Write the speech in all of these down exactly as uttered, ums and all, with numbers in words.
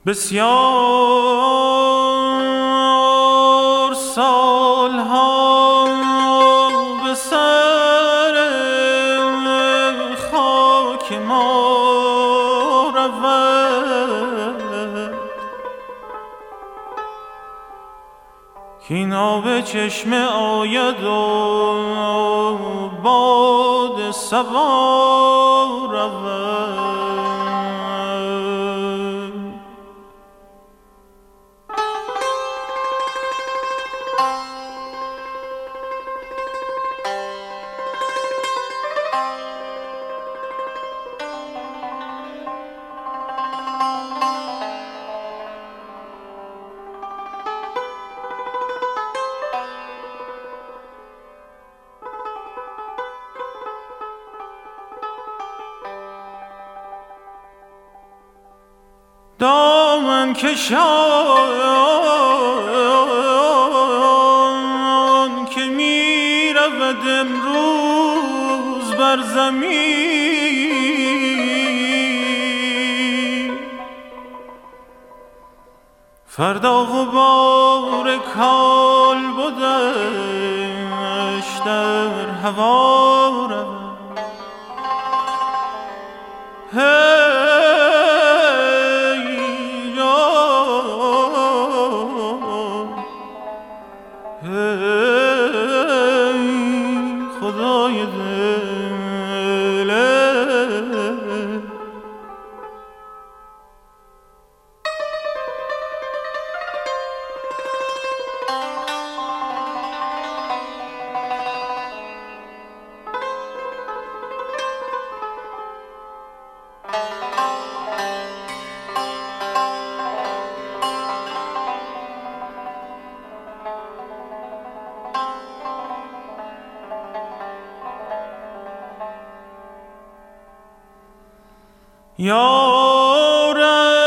بسیار سالها به سر خاک ما رود کاین آب چشمه آید و باد صبا رود. دامن کشان که می رود امروز بر زمین، فردا غبار کالبدش در هوا رود. خدای دل یارب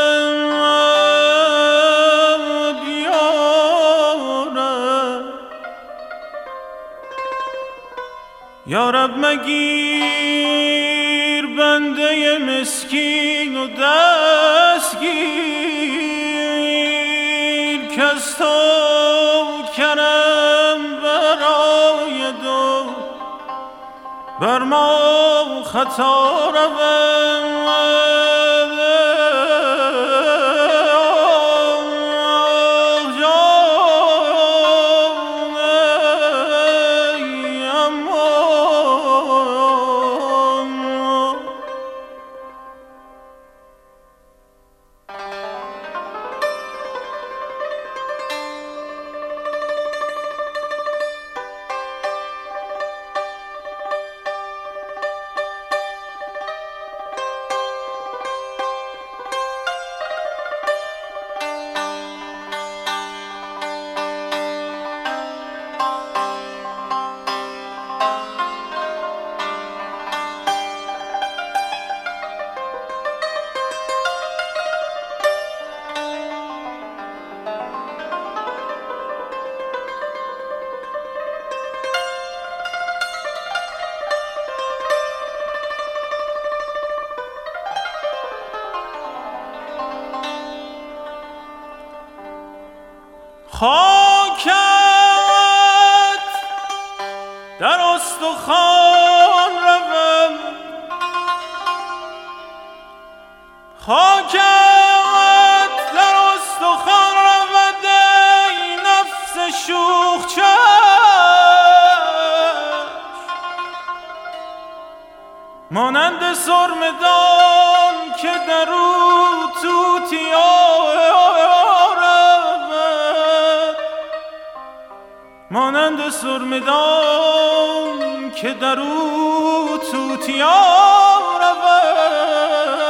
یارب یارب مگیر بنده مسکین و دستگیر که از تو کرم براید و بر ما خطا رود. خاکت در استخوان روم، خاکت در استخوان رود ای نفس شوخ چشم، مانند سرمدان که در او توتیا مانند سرمدان که در او توتیا رود.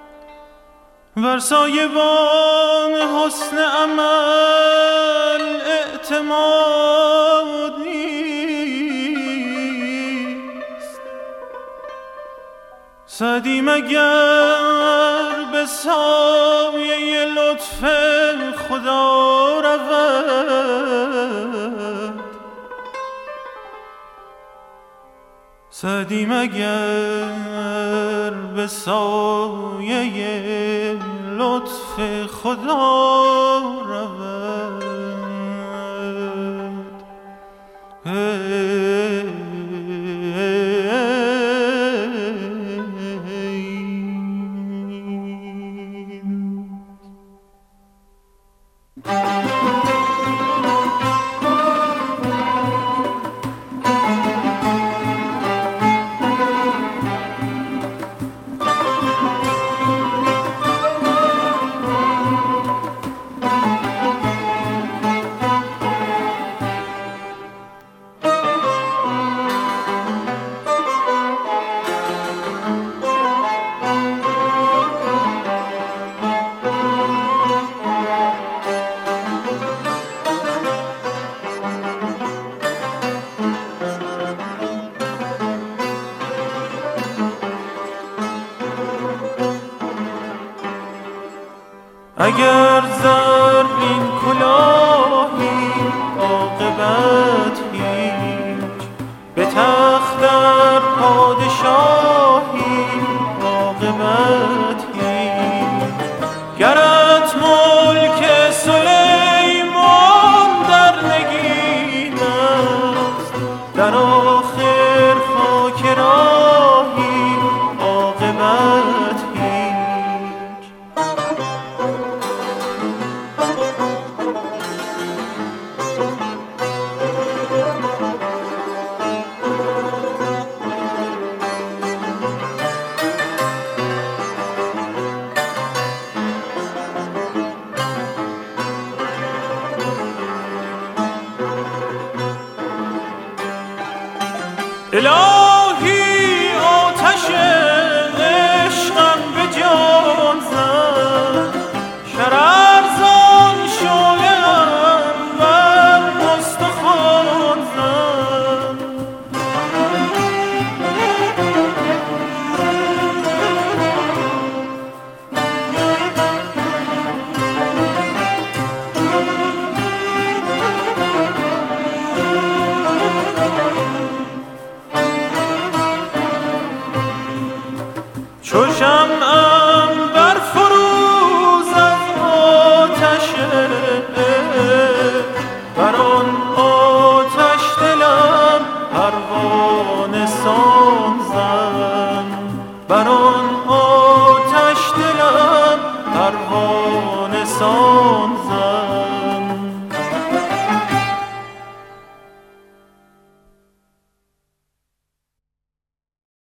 بر سایبان حسن عمل اعتماد نیست. سعدی مگر به سایه لطف خدا رود؟ سعدی مگر به سایه لطف خدا رود؟ اگر زرین کلاهی عاقبت هیچ، به تخت در پادشاهی عاقبت هیچ. گرت ملک سلیمان در نگین است، در آخر خاک راهی عاقبت هیچ. الهی آتش عشقم به جان زد، شررزان شعله‌ام بر استخوان زد. چو شمعم بر فروز از آتش بر آن آتش دلم پروانه سان زن، بر آن آتش دلم پروانه سان